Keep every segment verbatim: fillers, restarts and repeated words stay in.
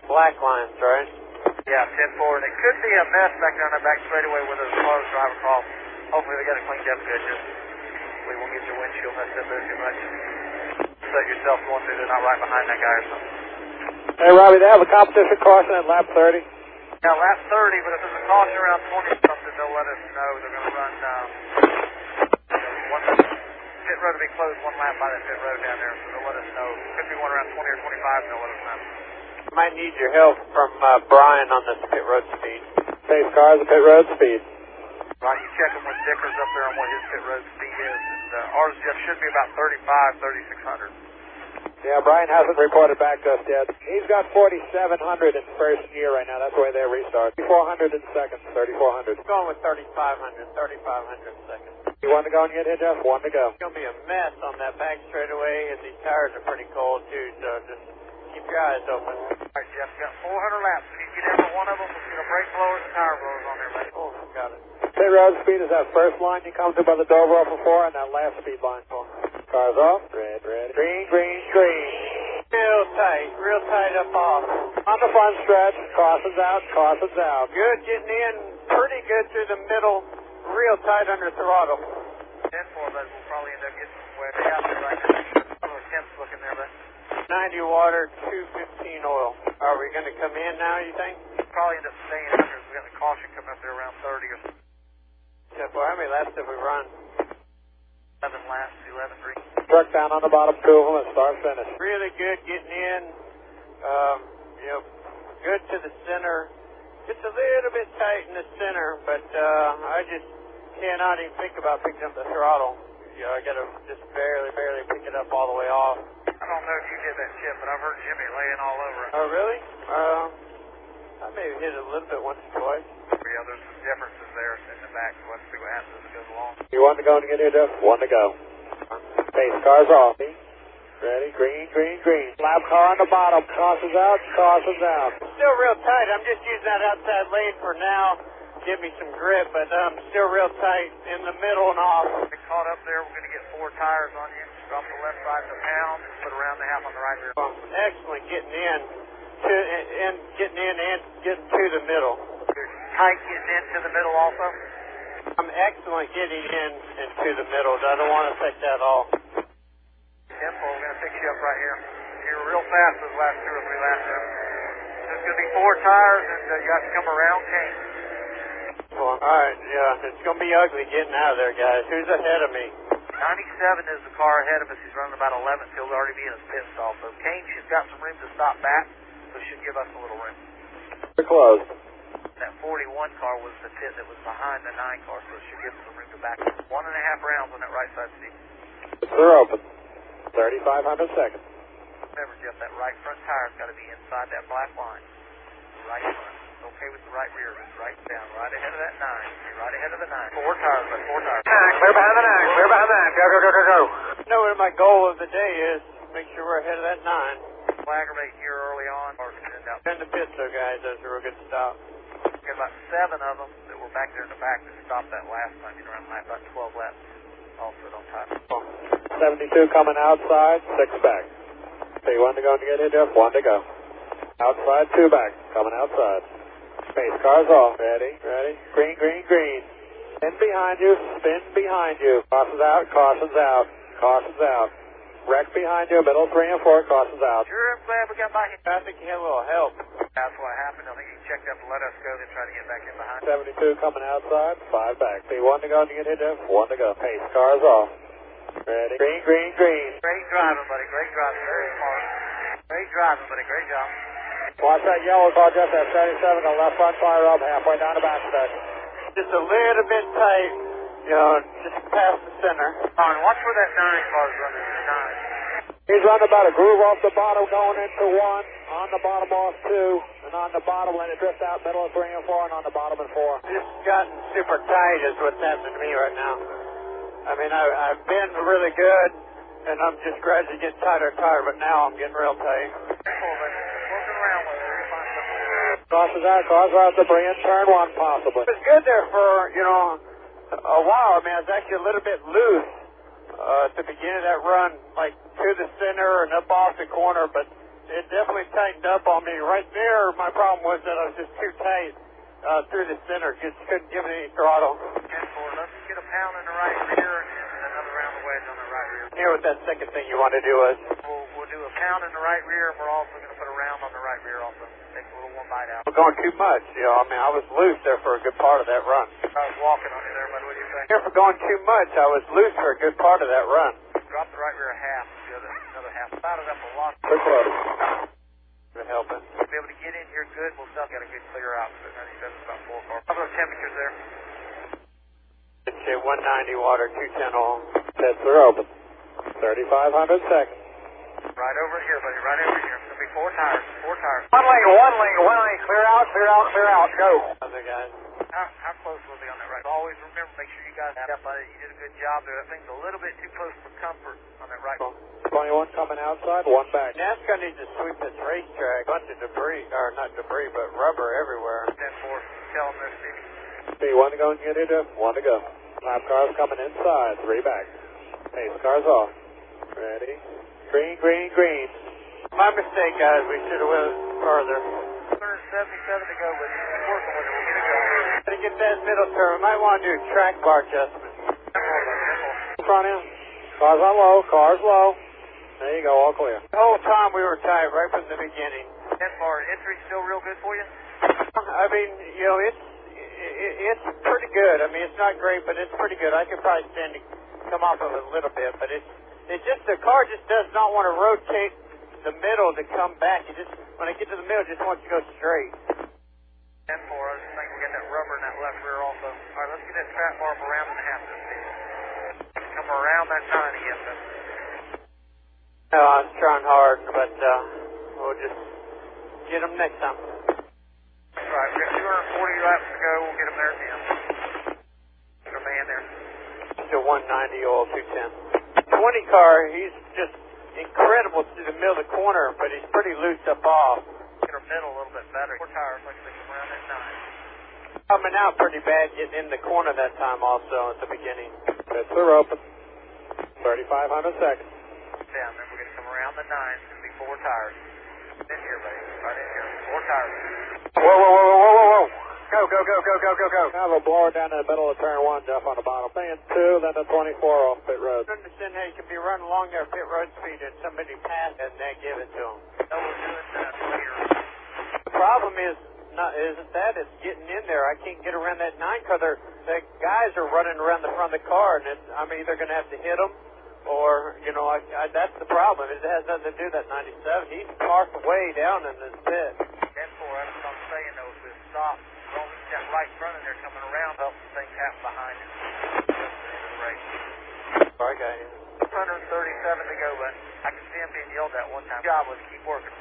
black lines, right? Yeah, ten four, and it could be a mess back there on that back straightaway where those cars drive across. Hopefully they got it cleaned up good. Just we won't get your windshield messed up there too much. Set yourself going through there, not right behind that guy or something. Hey, Robbie, they have a competition caution at lap thirty. Yeah, lap thirty, but if there's a caution around twenty or something, they'll let us know. They're going to run um, one pit road will be closed one lap by that pit road down there, so they'll let us know. Could be one around twenty or twenty-five, and they'll let us know. Might need your help from uh, Brian on this pit road speed. Pace cars at pit road speed. Right, you check him with Dickers up there on what his pit road speed is. And, uh, ours just should be about thirty-five, thirty-six hundred. Yeah, Brian hasn't reported back to us yet. He's got forty-seven hundred in first gear right now. That's the way they restart. thirty-four hundred in second, thirty-four hundred. Going with thirty-five hundred, thirty-five hundred in second. You want to go and get hit, Jeff? One to go. It's going to be a mess on that back straightaway, and these tires are pretty cold, too, so just keep your eyes open. All right, Jeff, got four hundred laps. If you get every one of them, we'll see the brake blowers and tire blowers on there, buddy. Oh, got it. Pit road speed is that first line you come to by the Dover for four, and that last speed line for. Cars off. Red, red. Green, green, green. Real tight, real tight up off. On the front stretch, cautions out, cautions out. Good, getting in pretty good through the middle, real tight under throttle. ten four, but we'll probably end up getting some wet out there right now. A little temps looking there, but ninety water, two fifteen oil. Are we going to come in now, you think? we'll probably end up staying under. We got the caution coming up there around thirty or so. Jeff, well, how many laps did we run? eleven laps, eleven three. Truck down on the bottom, two of them at start finish. Really good getting in, um, you know, good to the center. It's a little bit tight in the center, but uh, I just cannot even think about picking up the throttle. You know, I got to just barely, barely pick it up all the way off. I don't know if you did that, Chip, but I've heard Jimmy laying all over it. Oh, really? Uh, I maybe hit it a little bit once or twice. Yeah, there's some differences there in the back, so let's see what happens as it goes along. You want to go and get here, Jeff? One to go. Pace cars off. Ready? Green, green, green. Lap car on the bottom. Cautions out, cautions out. Still real tight. I'm just using that outside lane for now. Give me some grip, but um, still real tight in the middle and off. Get caught up there. We're going to get four tires on you. Drop the left side of the pound. Put around the half on the right rear. Excellent getting in, to and getting in and getting to the middle. You're tight getting into the middle also. I'm excellent getting in and to the middle. I don't want to take that off. Tempo, we're going to fix you up right here. You're real fast those last two or three laps there. There's going to be four tires, and uh, you have to come around Kane. Well, all right, yeah, it's going to be ugly getting out of there, guys. Who's ahead of me? ninety-seven is the car ahead of us. He's running about eleven. He'll already be in his pit stall. So Kane has got some room to stop back, so should give us a little room. We're closed. That forty-one car was the pit that was behind the nine car, so it should give us some room to back. One and a half rounds on that right side seat. They're open. thirty-five hundred seconds. Remember, Jeff, that right front tire's got to be inside that black line. The right front. It's okay with the right rear. It's right down, right ahead of that nine. You're right ahead of the nine. Four tires, but four tires. Nine, clear behind the nine, clear behind the nine. Go, go, go, go, go. You know what my goal of the day is? Make sure we're ahead of that nine. Aggravate here early on. Or end out. In the pit, though, guys. That's a real good stop. We got about seven of them that were back there in the back that stopped that last time. You know, around lap about twelve laps. Also on time. seventy-two coming outside, six back. So you want to go and get it, Jeff? One to go. Outside, two back. Coming outside. Pace cars off. Ready, ready. Green, green, green. Spin behind you, spin behind you. Cautions out, cautions out, cautions out. Wreck behind you, middle three and four, cautions out. Sure, I'm glad we got back in. I think you had a little help. That's what happened. I think he checked up to let us go, then try to get back in behind. seventy-two coming outside, five back. So you want to go and get hit, Jeff? One to go. Pace cars off. Ready. Green, green, green. Great driving, buddy. Great driving. Very smart. Great driving, buddy. Great job. Watch that yellow car, Jeff. That seventy-seven on left front fire up, halfway down the back stretch. Just a little bit tight, you know, just past the center. On, watch where that nine car's running. The nine. He's running about a groove off the bottom going into one, on the bottom off two, and on the bottom letting it drift out middle of three and four, and on the bottom and four. Just gotten super tight is what's happening to me right now. I mean, I, I've been really good, and I'm just gradually getting tighter and tighter, but now I'm getting real tight. Careful, but working around with it. You're fine. Crosses out, cars out to bring in turn one possibly. It was good there for, you know, a while. I mean, I was actually a little bit loose uh, at the beginning of that run, like to the center and up off the corner, but it definitely tightened up on me. Right there, my problem was that I was just too tight uh, through the center. Just couldn't give it any throttle. ten four, let's get a pound in the right rear and another round of wedge on the right rear. Hear what that second thing you want to do is? We'll, we'll do a pound in the right rear, and we're also going to put a round on the right rear also. Take a little one bite out. We're going too much, you know. I mean, I was loose there for a good part of that run. I was walking on you there, bud. What do you think? Here for going too much, I was loose for a good part of that run. Drop the right rear a half, the other another half. About it up a lot. Quick load. Good helping. We'll be able to get in here good. We'll still get a good clear out. So ninety-seven is about four cars. How about temperatures there? It's one ninety water, two ten oil. Pits are open. thirty-five hundred seconds. Right over here, buddy. Right over here. It's going to be four tires. Four tires. One lane, one lane, one lane. Clear out, clear out, clear out. Go. Other guys. How, how close was he on that right? Always remember, make sure you guys have up on it. You did a good job there. That thing's a little bit too close for comfort on that right. twenty-one coming outside, one back. NASCAR needs to sweep this racetrack. Bunch of debris, or not debris, but rubber everywhere. ten four. Tell them there, Stevie. See, one to go and get it up, one to go. Lap cars coming inside, three back. Pace cars off. Ready? Green, green, green. My mistake, guys. We should have went further. one seventy-seven to go, but keep working with it. We'll get it going. To get that middle turn, we might want to do a track bar adjustment. Front end. Cars on low, cars low. There you go, all clear. The whole time we were tight right from the beginning. ten four. Entry still real good for you? I mean, you know, it's it, it's pretty good. I mean, it's not great, but it's pretty good. I could probably stand to come off of it a little bit, but it's it's just the car just does not want to rotate the middle to come back. It just when I get to the middle, it just wants to go straight. ten four. I was just thinking we'll get that rubber in that left rear also. All right, let's get that trap bar up around and a half this speed. Come around that nine again, then. No, I was trying hard, but uh, we'll just get them next time. All right, we got two hundred forty laps to go. We'll get them there at the end. Get a man there. Still one ninety oil, two ten. twenty car, he's just incredible to the middle of the corner, but he's pretty loose up off. Get her middle a little bit better. Four tires, like they come around that nine. Coming out pretty bad, getting in the corner that time also at the beginning. Pits are open. thirty-five hundred seconds. Down, then we're going to come around the nine. It's going to be four tires. In here, buddy. Right in here. Four tires. Whoa, whoa, whoa, whoa, whoa, whoa, whoa. Go, go, go, go, go, go, go. Have a blower down in the middle of turn one, Jeff, on the bottom. Paying two, then the twenty-four off pit road. I don't understand how you can be running along there pit road speed and somebody pass and then give it to him. No, we're doing that here. The problem is not isn't that it's getting in there. I can't get around that nine car. They're, the guys are running around the front of the car, and it's, I'm either going to have to hit them, or you know, I, I, that's the problem. It has nothing to do with that ninety-seven. He's parked way down in this pit. ten four, that's what I'm saying, though, is we stop. Don't leave that right front in there coming around, help things happen behind you. Just the end of the race. Sorry, guys. one thirty-seven to go, but I can see him being yelled at one time. Job was keep working.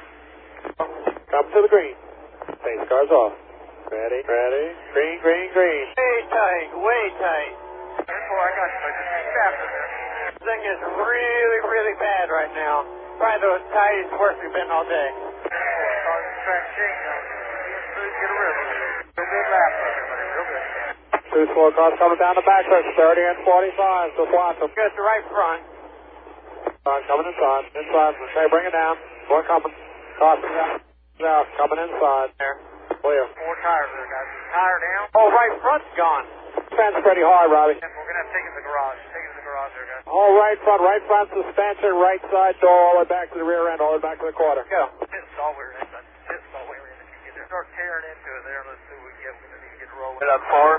Come to the green. Pace cars off. Ready, ready. Green, green, green. Way tight, way tight. ten four, I got you, but just keep after there. This thing is really, really bad right now. Probably the tightest work we've been all day. ten four, cars in track change on you. Get a river. Real good lap for everybody, real good. Two slow cars coming down the back stretch, thirty and forty-five. Just watch them. Good, the right front. Inside, coming inside. Inside. Okay, bring it down. One coming. Crossing out. Now, coming inside. There. Clear. Four tires there, guys. Tire down. Oh, right front's gone. Fence pretty hard, Robbie. We're going to have to take it to the garage. Take it to the garage there, guys. All right front, right front suspension, right side door, all the way back to the rear end, all the way back to the quarter. Go. Pit stall we're in, son. Pit stall we're in if you get there. Start tearing into it there. Let's see what we get. We're going to need to get rolling. Hit on four.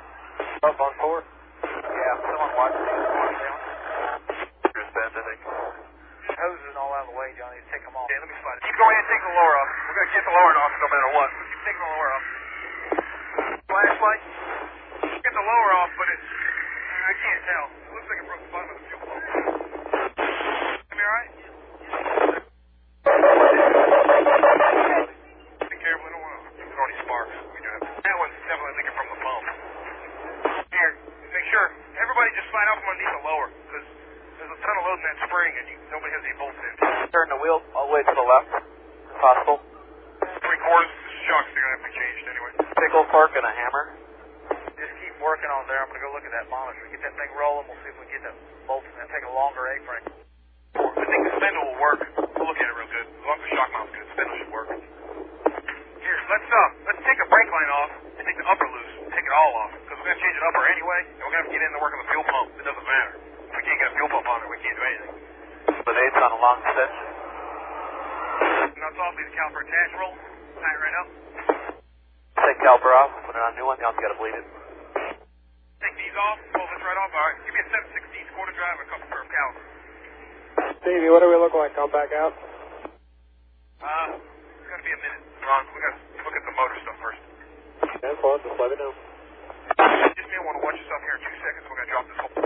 Up on four? Yeah, someone watching these ones down. Here's Ben, I think. Hoses and all out of the way, Johnny. Take them off. Yeah, let me slide it. Keep going and take the lower off. We're going to get the lower off no matter what. Keep taking the lower off. Flashlight. Get the lower off, but it's... I can't tell. It looks like it broke the bottom of the fuel pump. Am I alright? Be careful, we don't want to throw any sparks. We do have... That one's definitely leaking from the pump. Here, make sure. Everybody just slide out from underneath the lower, because there's a ton of load in that spring, and you, nobody has any bolts in. Turn the wheel all the way to the left, if possible. Three quarters, the shocks are going to have to be changed anyway. Pickle fork and a hammer. Just keep working on there. I'm going to go look at that monitor. Get that thing rolling. We'll see if we can get the bolts in that. Take a longer A-frame. I think the spindle will work. We'll look at it real good. As long as the shock mount That's off, leave the caliper attached, roll. Tighten right up. Take caliper off, put it on a new one, you also got to bleed it. Take these off, pull this right off. Alright, give me a seven sixteen quarter drive and a couple curve caliper. Stevie, what do we look like? Come back out. Uh, it's gotta be a minute. Ron, we gotta look at the motor stuff first. ten four, just let me know. Just may want to watch yourself here in two seconds. We're gonna drop this whole.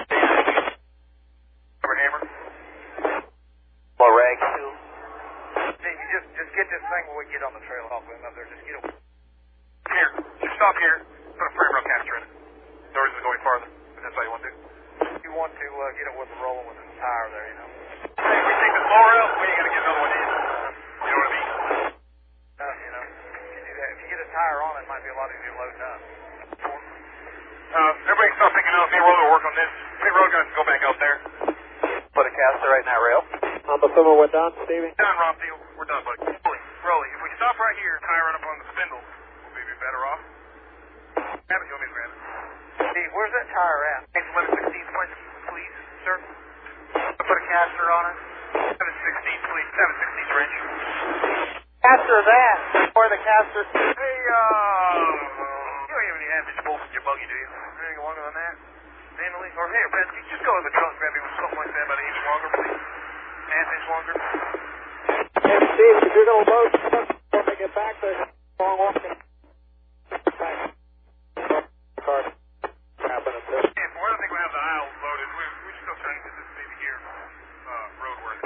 Hammer, hammer. More rags too. Steve, you just, just get this thing when we get on the trail off with him up there. Just get it. Here, just stop here. Put a frame rail caster in it. No reason to go any farther. If that's all you want to do. You want to uh, get it with the rolling with the tire there, you know. Hey, if we take this lower out, we ain't gonna get another one in. You know what I mean? Uh, you know, if you do that, if you get a tire on it, it might be a lot easier loading up. Uh, everybody stop thinking of me while we work on this. Pit road guys go back out there. Put a caster right in that rail. I'm assuming we're done, Stevie? Done, Rob Deal. We're done, buddy. Rolly, Rolly, if we stop right here, tie run up on the spindle, we'll be better off. Grab it, you want me to grab it? Steve, where's that tire at? eleven sixteen, please, sir. Put a caster on it. seven sixteen, please. seven sixteen wrench. Caster that. Or the caster. Hey, uh, you don't have any half inch bolts in your buggy, do you? Anything longer than that? Manually? Or hey, Betsy, just go in the trunk and grab me with something like that about an inch longer, please. Half inch longer. Hey, Steve, if you're going to load when they get back, there's a long walk. Back. Car happening too. Yeah, for one, I think we have the aisle loaded. We, we're still trying to get this baby here, uh, road work.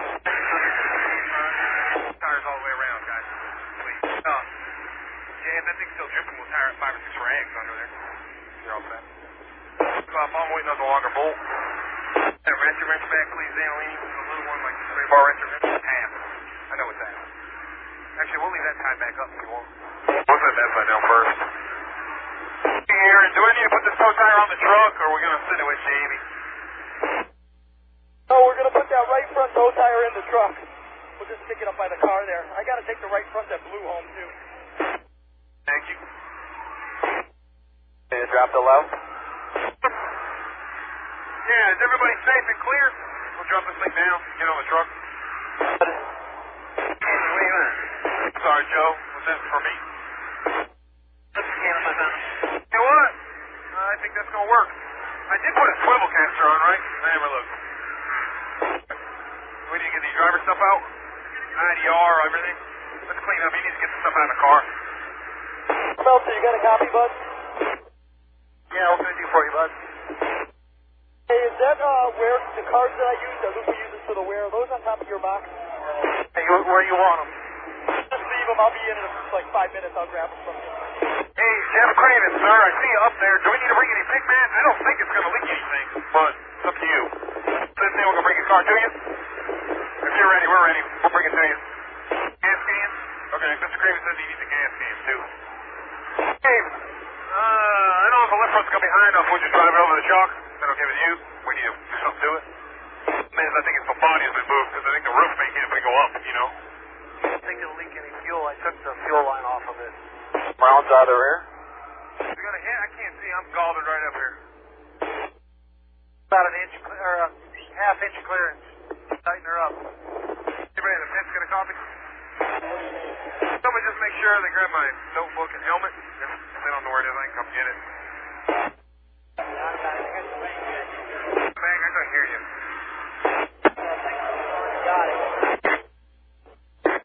Tires all the way around, guys. Please. Uh, yeah, that thing's still dripping with tire, five or six rags under there. You're all set. So I'm waiting on the longer bolt. That wrench wrench back, please, Annalene. The little one, like the three bar wrench wrench. Half. I know it's that. Actually, we'll leave that tied back up if you want. We'll set that side down first. Here, do I need to put this tow tire on the truck, or are we going to send it with Jamie? No, we're going to put that right front tow tire in the truck. We'll just stick it up by the car there. I got to take the right front that blew home, too. Thank you. Can you drop the low? Yeah, is everybody safe and clear? We'll drop this thing down, get on the truck. Wait a minute. Sorry, Joe. Was that for me? You know what? Uh, I think that's going to work. I did put a swivel caster on, right? Let me have a look. We need to get these driver stuff out. I D R, everything. Let's clean up. He needs to get the stuff out of the car. Meltzer, you got a copy, bud? Yeah, what can I do for you, bud? Hey, is that uh, where the cards that I used, are those we use for the wear, are those on top of your box? Hey, where you want them? Just leave them. I'll be in in like five minutes. I'll grab them from you. Hey, Jeff Craven, sir, I see you up there. Do we need to bring any pig mat? I don't think it's going to leak anything, but it's up to you. Does anyone going to bring your car to you? If you're ready, we're ready. We'll bring it to you. Gas can? Okay, Mister Craven says he needs a gas can, too. Hey, uh, I don't know if the lift front's going to be high enough. We'll just drive it over the chalk. Is that okay with you? What do you do? Do something to it? Man, I think it's the body has been moved, because I think the roof may hit if we go up, you know? I think it'll leak any fuel. I took the fuel line off of it. Rounds out of the rear. You got a hit? I can't see. I'm galled right up here. About an inch, or a half inch clearance. Tighten her up. Anybody in the fence got a copy? Somebody just make sure they grab my notebook and helmet. If they don't know where it is, I can come get it.